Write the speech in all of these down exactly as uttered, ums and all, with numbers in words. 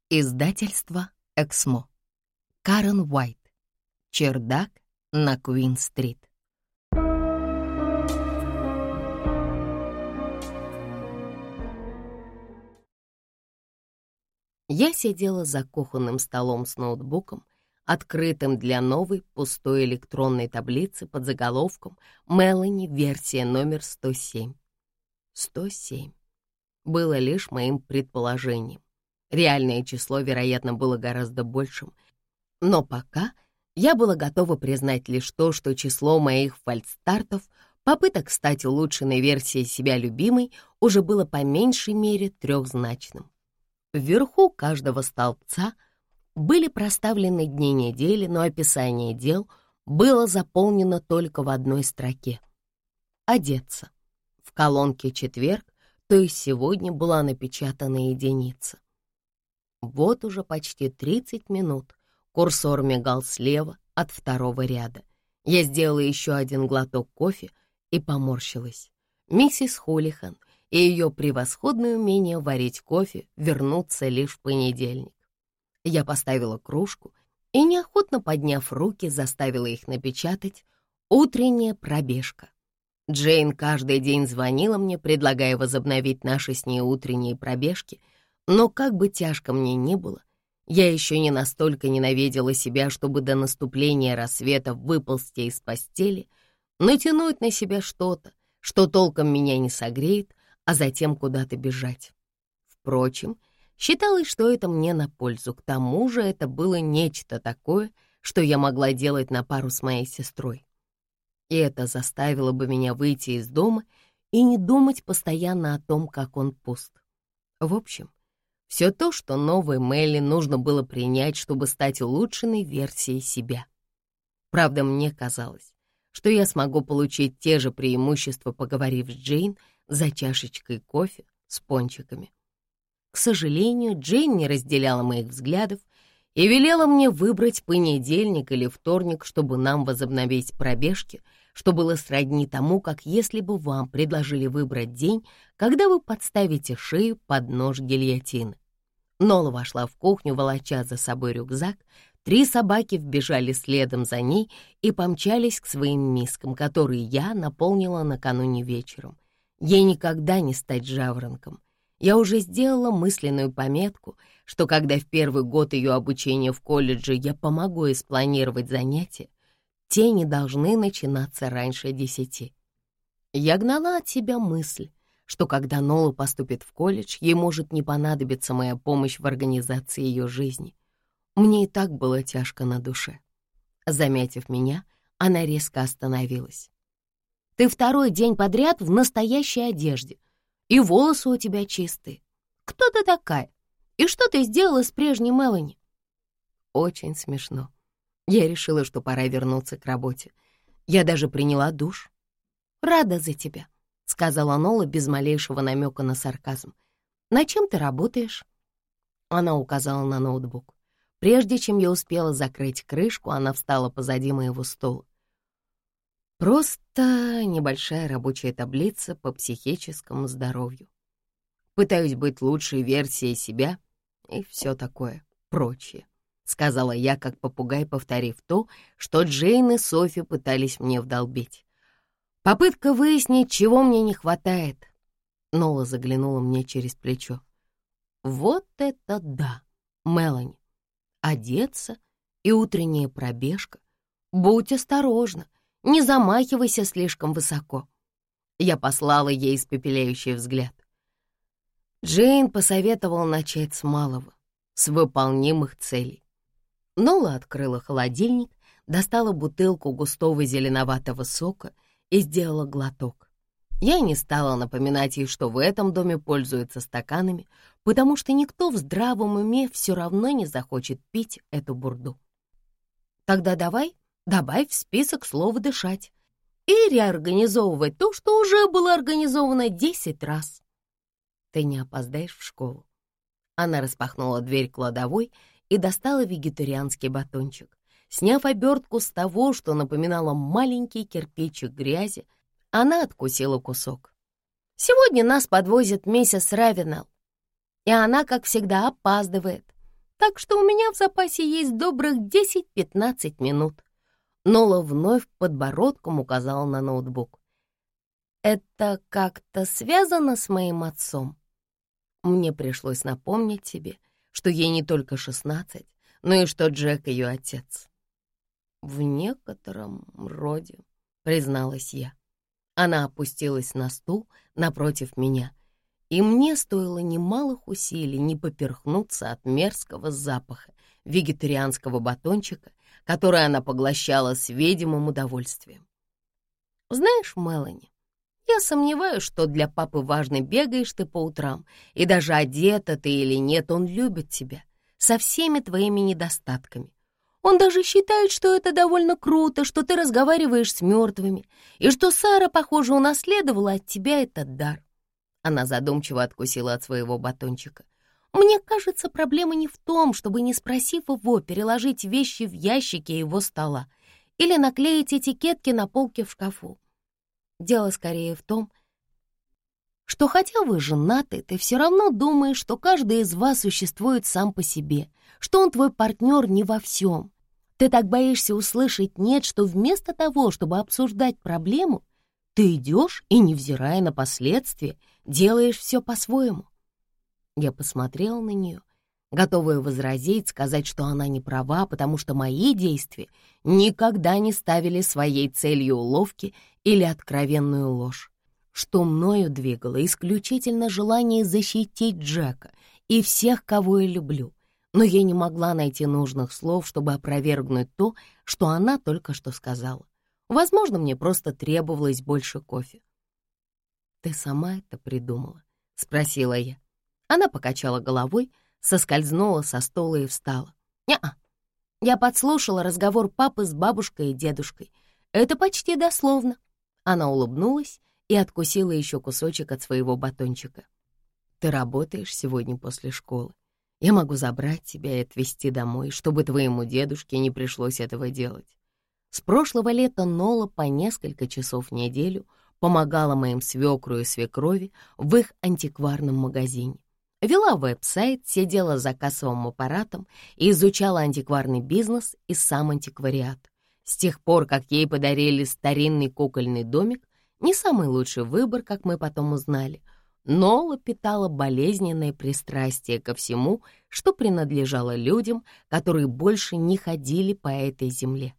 Издательство «Эксмо». Карен Уайт. Чердак на Куин-стрит. Я сидела за кухонным столом с ноутбуком, открытым для новой пустой электронной таблицы под заголовком «Мелани, версия номер сто семь». сто семь было лишь моим предположением. Реальное число, вероятно, было гораздо большим, но пока я была готова признать лишь то, что число моих фальстартов, попыток стать улучшенной версией себя любимой, уже было по меньшей мере трехзначным. Вверху каждого столбца были проставлены дни недели, но описание дел было заполнено только в одной строке — «Одеться». В колонке «Четверг», то есть сегодня, была напечатана единица. Вот уже почти тридцать минут курсор мигал слева от второго ряда. Я сделала еще один глоток кофе и поморщилась. Миссис Хулихан и ее превосходное умение варить кофе вернутся лишь в понедельник. Я поставила кружку и, неохотно подняв руки, заставила их напечатать «Утренняя пробежка». Джейн каждый день звонила мне, предлагая возобновить наши с ней утренние пробежки, но как бы тяжко мне ни было, я еще не настолько ненавидела себя, чтобы до наступления рассвета выползти из постели, натянуть на себя что-то, что толком меня не согреет, а затем куда-то бежать. Впрочем, считалось, что это мне на пользу. К тому же это было нечто такое, что я могла делать на пару с моей сестрой. И это заставило бы меня выйти из дома и не думать постоянно о том, как он пуст. В общем, все то, что новой Мелли нужно было принять, чтобы стать улучшенной версией себя. Правда, мне казалось, что я смогу получить те же преимущества, поговорив с Джейн за чашечкой кофе с пончиками. К сожалению, Джейн не разделяла моих взглядов и велела мне выбрать понедельник или вторник, чтобы нам возобновить пробежки, что было сродни тому, как если бы вам предложили выбрать день, когда вы подставите шею под нож гильотины. Нола вошла в кухню, волоча за собой рюкзак. Три собаки вбежали следом за ней и помчались к своим мискам, которые я наполнила накануне вечером. Ей никогда не стать жаворонком. Я уже сделала мысленную пометку, что когда в первый год ее обучения в колледже я помогу ей спланировать занятия, те не должны начинаться раньше десяти. Я гнала от себя мысль, что когда Нола поступит в колледж, ей может не понадобиться моя помощь в организации ее жизни. Мне и так было тяжко на душе. Заметив меня, она резко остановилась. «Ты второй день подряд в настоящей одежде, и волосы у тебя чистые. Кто ты такая? И что ты сделала с прежней Мелани?» Очень смешно. Я решила, что пора вернуться к работе. Я даже приняла душ. «Рада за тебя», — сказала Нола без малейшего намека на сарказм. «На чем ты работаешь?» Она указала на ноутбук. Прежде чем я успела закрыть крышку, она встала позади моего стола. Просто небольшая рабочая таблица по психическому здоровью. Пытаюсь быть лучшей версией себя и все такое прочее, — сказала я, как попугай, повторив то, что Джейн и Софи пытались мне вдолбить. Попытка выяснить, чего мне не хватает. Нола заглянула мне через плечо. Вот это да, Мелани. Одеться и утренняя пробежка. Будь осторожна, не замахивайся слишком высоко. Я послала ей испепеляющий взгляд. Джейн посоветовала начать с малого, с выполнимых целей. Нола открыла холодильник, достала бутылку густого зеленоватого сока и сделала глоток. Я не стала напоминать ей, что в этом доме пользуются стаканами, потому что никто в здравом уме все равно не захочет пить эту бурду. Тогда давай добавь в список слово «дышать» и реорганизовывать то, что уже было организовано десять раз. Ты не опоздаешь в школу. Она распахнула дверь кладовой и достала вегетарианский батончик. Сняв обертку с того, что напоминало маленький кирпичик грязи, она откусила кусок. «Сегодня нас подвозит миссис Равенелл, и она, как всегда, опаздывает. так что у меня в запасе есть добрых десять-пятнадцать минут». Нола вновь подбородком указала на ноутбук. «Это как-то связано с моим отцом?» Мне пришлось напомнить тебе, что ей не только шестнадцать, но и что Джек ее отец. «В некотором роде», — призналась я. Она опустилась на стул напротив меня, и мне стоило немалых усилий не поперхнуться от мерзкого запаха вегетарианского батончика, который она поглощала с видимым удовольствием. «Знаешь, Мелани, я сомневаюсь, что для папы важно, бегаешь ты по утрам, и даже одета ты или нет, он любит тебя со всеми твоими недостатками. Он даже считает, что это довольно круто, что ты разговариваешь с мертвыми, и что Сара, похоже, унаследовала от тебя этот дар». Она задумчиво откусила от своего батончика. «Мне кажется, проблема не в том, чтобы, не спросив его, переложить вещи в ящики его стола или наклеить этикетки на полке в шкафу. Дело скорее в том, что хотя вы женаты, ты все равно думаешь, что каждый из вас существует сам по себе, что он твой партнер не во всем. Ты так боишься услышать «нет», что вместо того, чтобы обсуждать проблему, ты идешь и, невзирая на последствия, делаешь все по-своему. Я посмотрела на нее, готовая возразить, сказать, что она не права, потому что мои действия никогда не ставили своей целью уловки или откровенную ложь, что мною двигало исключительно желание защитить Джека и всех, кого я люблю, но я не могла найти нужных слов, чтобы опровергнуть то, что она только что сказала. Возможно, мне просто требовалось больше кофе. «Ты сама это придумала?» — спросила я. Она покачала головой, соскользнула со стула и встала. «Не-а. Я подслушала разговор папы с бабушкой и дедушкой. Это почти дословно». Она улыбнулась и откусила еще кусочек от своего батончика. «Ты работаешь сегодня после школы. Я могу забрать тебя и отвезти домой, чтобы твоему дедушке не пришлось этого делать». С прошлого лета Нола по несколько часов в неделю помогала моим свекру и свекрови в их антикварном магазине. Вела веб-сайт, сидела за кассовым аппаратом и изучала антикварный бизнес и сам антиквариат. С тех пор, как ей подарили старинный кукольный домик, не самый лучший выбор, как мы потом узнали, Нола питала болезненное пристрастие ко всему, что принадлежало людям, которые больше не ходили по этой земле.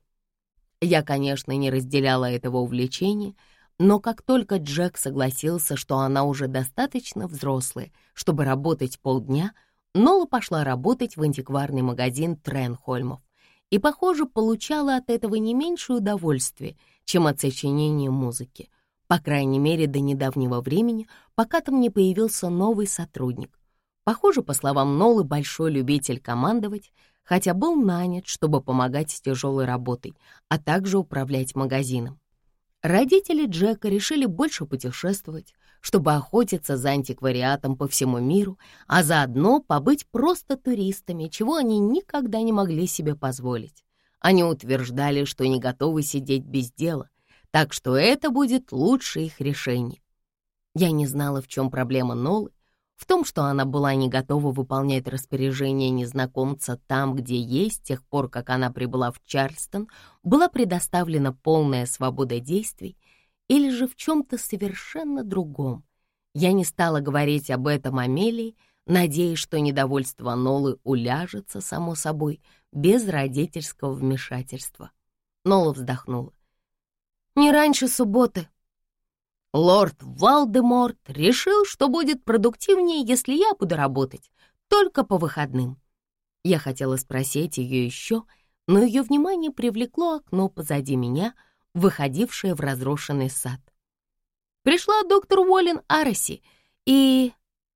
Я, конечно, не разделяла этого увлечения, но как только Джек согласился, что она уже достаточно взрослая, чтобы работать полдня, Нола пошла работать в антикварный магазин Тренхольмов и, похоже, получала от этого не меньше удовольствия, чем от сочинения музыки. По крайней мере, до недавнего времени, пока там не появился новый сотрудник. Похоже, по словам Нолы, большой любитель командовать, хотя был нанят, чтобы помогать с тяжелой работой, а также управлять магазином. Родители Джека решили больше путешествовать, чтобы охотиться за антиквариатом по всему миру, а заодно побыть просто туристами, чего они никогда не могли себе позволить. Они утверждали, что не готовы сидеть без дела, так что это будет лучшее их решение. Я не знала, в чем проблема Нолы, в том, что она была не готова выполнять распоряжения незнакомца там, где ей, с тех пор, как она прибыла в Чарльстон, была предоставлена полная свобода действий, или же в чем-то совершенно другом. Я не стала говорить об этом Амелии, надеясь, что недовольство Нолы уляжется, само собой, без родительского вмешательства. Нола вздохнула. «Не раньше субботы. Лорд Волдеморт решил, что будет продуктивнее, если я буду работать только по выходным». Я хотела спросить ее еще, но ее внимание привлекло окно позади меня, выходившее в разрушенный сад. Пришла доктор Уоллен Араси, и...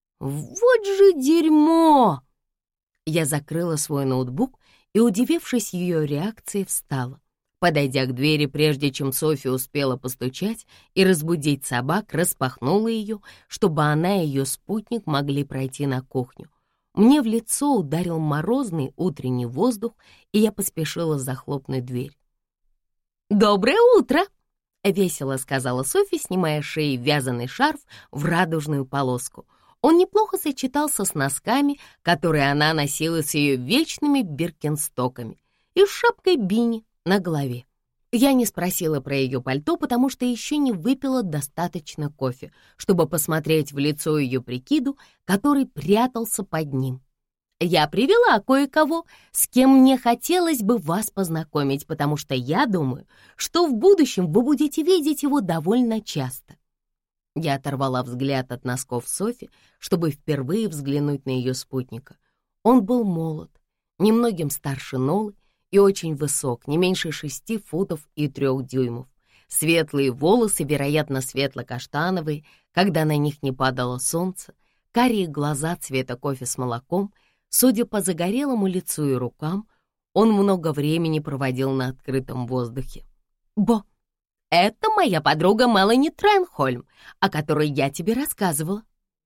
Вот же дерьмо! Я закрыла свой ноутбук и, удивившись ее реакции, встала. Подойдя к двери, прежде чем Софья успела постучать и разбудить собак, распахнула ее, чтобы она и ее спутник могли пройти на кухню. Мне в лицо ударил морозный утренний воздух, и я поспешила захлопнуть дверь. «Доброе утро!» — весело сказала Софья, снимая с шеи вязаный шарф в радужную полоску. Он неплохо сочетался с носками, которые она носила с ее вечными биркенстоками, и с шапкой Бинни на голове. Я не спросила про ее пальто, потому что еще не выпила достаточно кофе, чтобы посмотреть в лицо ее прикиду, который прятался под ним. Я привела кое-кого, с кем мне хотелось бы вас познакомить, потому что я думаю, что в будущем вы будете видеть его довольно часто. Я оторвала взгляд от носков Софи, чтобы впервые взглянуть на ее спутника. Он был молод, немногим старше Нолы и очень высок, не меньше шести футов и трех дюймов. Светлые волосы, вероятно, светло-каштановые, когда на них не падало солнце, карие глаза цвета кофе с молоком. Судя по загорелому лицу и рукам, он много времени проводил на открытом воздухе. «Бо, это моя подруга Мелани Тренхольм, о которой я тебе рассказывала».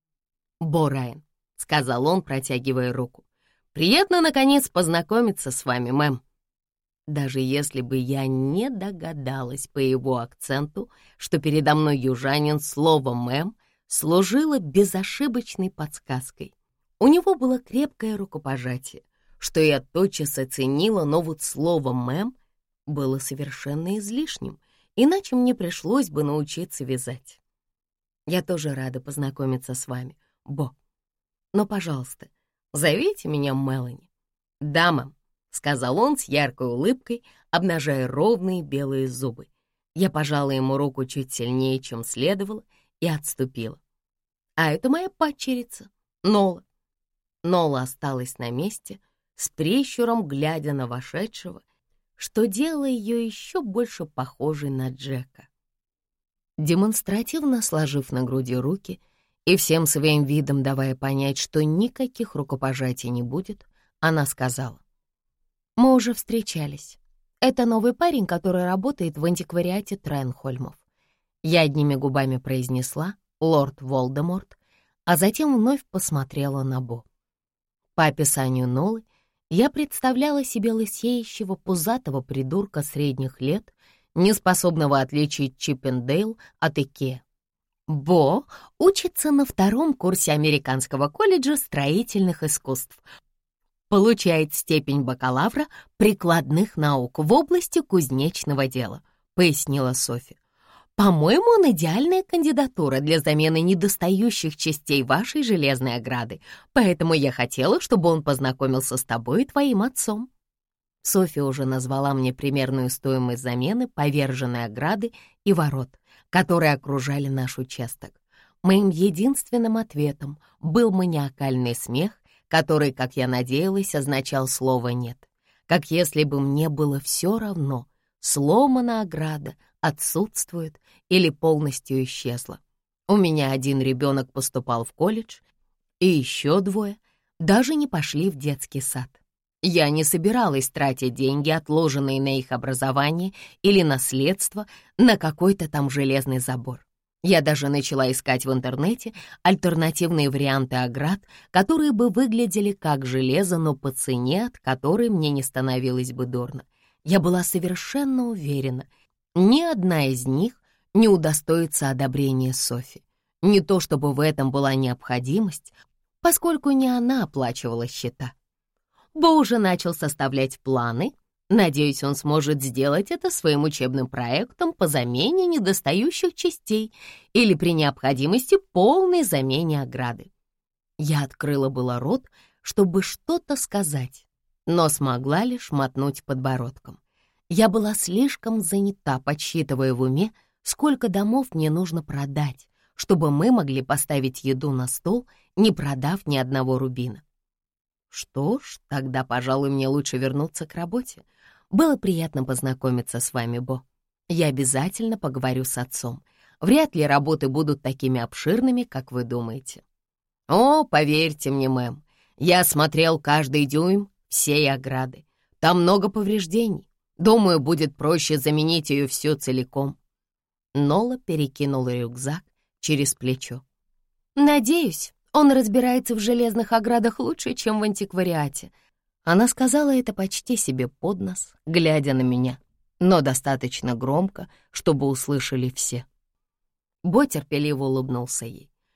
«Бо Райан», — сказал он, протягивая руку. «Приятно, наконец, познакомиться с вами, мэм». Даже если бы я не догадалась по его акценту, что передо мной южанин, слово «мэм» служило безошибочной подсказкой. У него было крепкое рукопожатие, что я тотчас оценила, но вот слово «мэм» было совершенно излишним, иначе мне пришлось бы научиться вязать. Я тоже рада познакомиться с вами, Бо. Но, пожалуйста, зовите меня Мелани. Да, мэм, — сказал он с яркой улыбкой, обнажая ровные белые зубы. Я пожала ему руку чуть сильнее, чем следовало, и отступила. А это моя падчерица, Нола. Нола осталась на месте, с прищуром глядя на вошедшего, что делало ее еще больше похожей на Джека. Демонстративно сложив на груди руки и всем своим видом давая понять, что никаких рукопожатий не будет, она сказала: «Мы уже встречались. Это новый парень, который работает в антиквариате Тренхольмов». Я одними губами произнесла «Лорд Волдеморт», а затем вновь посмотрела на Бо. По описанию Нолы я представляла себе лысеющего пузатого придурка средних лет, неспособного отличить Чиппендейл от Икеа. Бо учится на втором курсе Американского колледжа строительных искусств, получает степень бакалавра прикладных наук в области кузнечного дела, пояснила Софи. По-моему, он идеальная кандидатура для замены недостающих частей вашей железной ограды, поэтому я хотела, чтобы он познакомился с тобой и твоим отцом». Софи уже назвала мне примерную стоимость замены поверженной ограды и ворот, которые окружали наш участок. Моим единственным ответом был маниакальный смех, который, как я надеялась, означал слово «нет». Как если бы мне было все равно, сломана ограда, отсутствует или полностью исчезла. У меня один ребенок поступал в колледж, и еще двое даже не пошли в детский сад. Я не собиралась тратить деньги, отложенные на их образование или наследство, на какой-то там железный забор. Я даже начала искать в интернете альтернативные варианты оград, которые бы выглядели как железо, но по цене, от которой мне не становилось бы дурно. Я была совершенно уверена, ни одна из них не удостоится одобрения Софи. Не то чтобы в этом была необходимость, поскольку не она оплачивала счета. Бо уже начал составлять планы. Надеюсь, он сможет сделать это своим учебным проектом по замене недостающих частей или при необходимости полной замене ограды. Я открыла было рот, чтобы что-то сказать, но смогла лишь мотнуть подбородком. Я была слишком занята, подсчитывая в уме, сколько домов мне нужно продать, чтобы мы могли поставить еду на стол, не продав ни одного рубина. Что ж, тогда, пожалуй, мне лучше вернуться к работе. Было приятно познакомиться с вами, Бо. Я обязательно поговорю с отцом. Вряд ли работы будут такими обширными, как вы думаете. О, поверьте мне, мэм, я смотрел каждый дюйм всей ограды. Там много повреждений. Думаю, будет проще заменить ее все целиком. Нола перекинула рюкзак через плечо. Надеюсь, он разбирается в железных оградах лучше, чем в антиквариате. Она сказала это почти себе под нос, глядя на меня, но достаточно громко, чтобы услышали все. Бо терпеливо улыбнулся ей.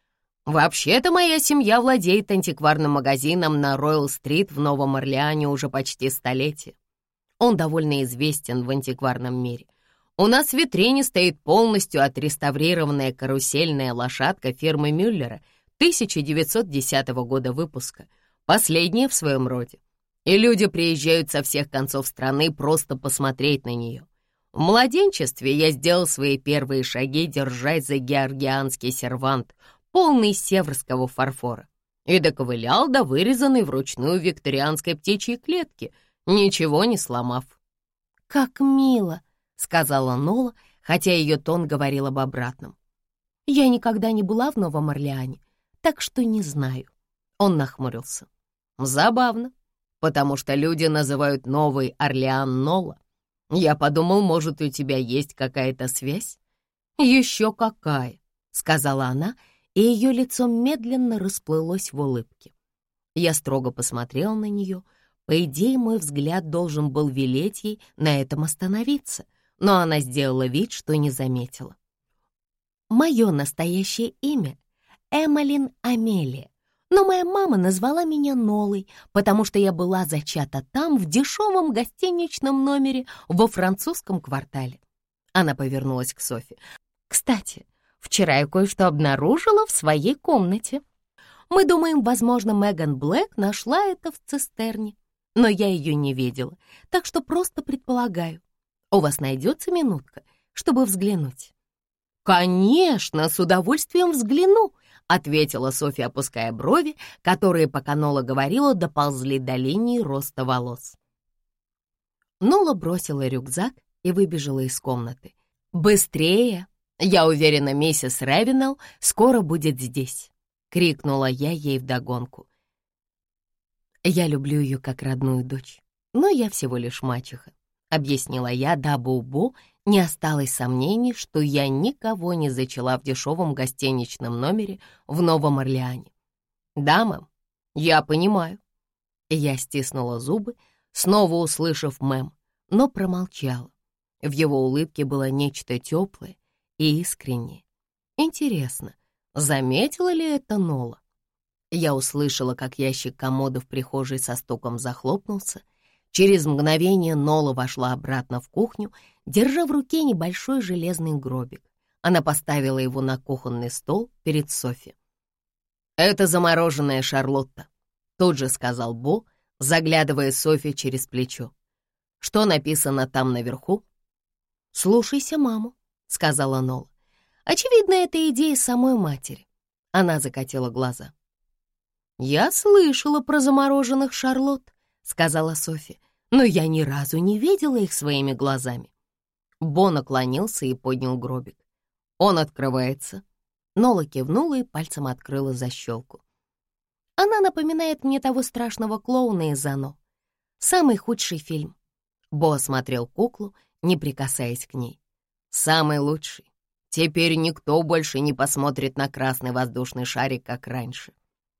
Вообще-то моя семья владеет антикварным магазином на Роyal-стрит в Новом Орлеане уже почти столетие. Он довольно известен в антикварном мире. У нас в витрине стоит полностью отреставрированная карусельная лошадка фирмы Мюллера тысяча девятьсот десятого года выпуска, последняя в своем роде. И люди приезжают со всех концов страны просто посмотреть на нее. В младенчестве я сделал свои первые шаги, держась за георгианский сервант, полный северского фарфора, и доковылял до вырезанной вручную викторианской птичьей клетки, ничего не сломав. «Как мило!» — сказала Нола, хотя ее тон говорил об обратном. «Я никогда не была в Новом Орлеане, так что не знаю». Он нахмурился. «Забавно, потому что люди называют Новый Орлеан Нола. Я подумал, может, у тебя есть какая-то связь?» «Еще какая!» — сказала она, и ее лицо медленно расплылось в улыбке. Я строго посмотрел на нее. По идее, мой взгляд должен был велеть ей на этом остановиться, но она сделала вид, что не заметила. «Мое настоящее имя — Эмалин Амелия, но моя мама назвала меня Нолой, потому что я была зачата там, в дешевом гостиничном номере во французском квартале». Она повернулась к Софи. «Кстати, вчера я кое-что обнаружила в своей комнате. Мы думаем, возможно, Меган Блэк нашла это в цистерне, но я ее не видела, так что просто предполагаю. У вас найдется минутка, чтобы взглянуть?» «Конечно, с удовольствием взгляну», — ответила Софья, опуская брови, которые, пока Нола говорила, доползли до линии роста волос. Нола бросила рюкзак и выбежала из комнаты. «Быстрее! Я уверена, миссис Ревенелл скоро будет здесь!» — крикнула я ей вдогонку. «Я люблю ее как родную дочь, но я всего лишь мачеха», — объяснила я, дабы у Бо не осталось сомнений, что я никого не зачала в дешевом гостиничном номере в Новом Орлеане. «Да, мэм, я понимаю». Я стиснула зубы, снова услышав мэм, но промолчала. В его улыбке было нечто теплое и искреннее. Интересно, заметила ли это Нола? Я услышала, как ящик комода в прихожей со стуком захлопнулся. Через мгновение Нола вошла обратно в кухню, держа в руке небольшой железный гробик. Она поставила его на кухонный стол перед Софи. «Это замороженная Шарлотта», — тут же сказал Бо, заглядывая Софи через плечо. «Что написано там наверху?» «Слушайся маму», — сказала Нола. «Очевидно, это идея самой матери». Она закатила глаза. «Я слышала про замороженных Шарлотт», — сказала Софи, «но я ни разу не видела их своими глазами». Бо наклонился и поднял гробик. «Он открывается». Нола кивнула и пальцем открыла защелку. «Она напоминает мне того страшного клоуна из «Оно». Самый худший фильм». Бо осмотрел куклу, не прикасаясь к ней. «Самый лучший. Теперь никто больше не посмотрит на красный воздушный шарик, как раньше».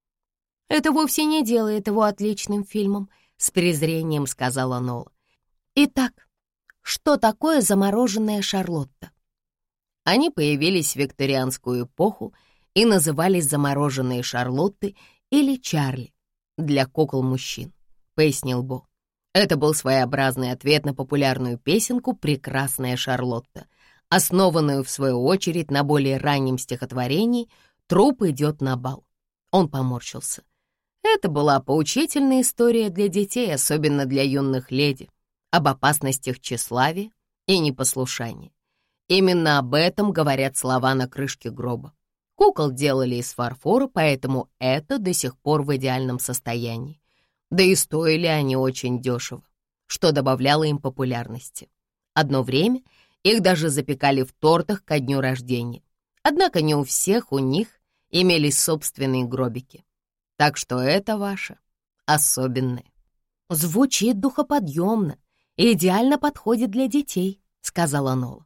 «Это вовсе не делает его отличным фильмом», — с презрением сказала Нола. «Итак, что такое замороженная Шарлотта?» Они появились в викторианскую эпоху и назывались замороженные Шарлотты или Чарли для кукол-мужчин, пояснил Бо. Это был своеобразный ответ на популярную песенку «Прекрасная Шарлотта», основанную, в свою очередь, на более раннем стихотворении «Труп идет на бал». Он поморщился. Это была поучительная история для детей, особенно для юных леди, об опасностях тщеславия и непослушания. Именно об этом говорят слова на крышке гроба. Кукол делали из фарфора, поэтому это до сих пор в идеальном состоянии. Да и стоили они очень дешево, что добавляло им популярности. Одно время их даже запекали в тортах ко дню рождения. Однако не у всех у них имелись собственные гробики. Так что это ваше особенное. «Звучит духоподъемно и идеально подходит для детей», — сказала Нола.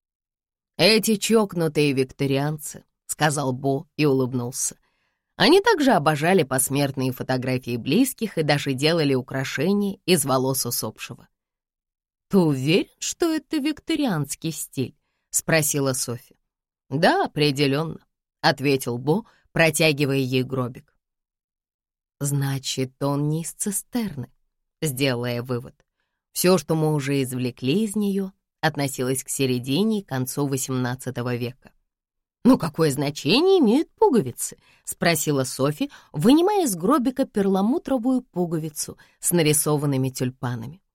«Эти чокнутые викторианцы», — сказал Бо и улыбнулся. Они также обожали посмертные фотографии близких и даже делали украшения из волос усопшего. «Ты уверен, что это викторианский стиль?» — спросила Софи. «Да, определенно», — ответил Бо, протягивая ей гробик. «Значит, он не из цистерны», — сделала я вывод. Все, что мы уже извлекли из нее, относилось к середине и концу восемнадцатого века. «Ну, какое значение имеют пуговицы?» — спросила Софи, вынимая из гробика перламутровую пуговицу с нарисованными тюльпанами.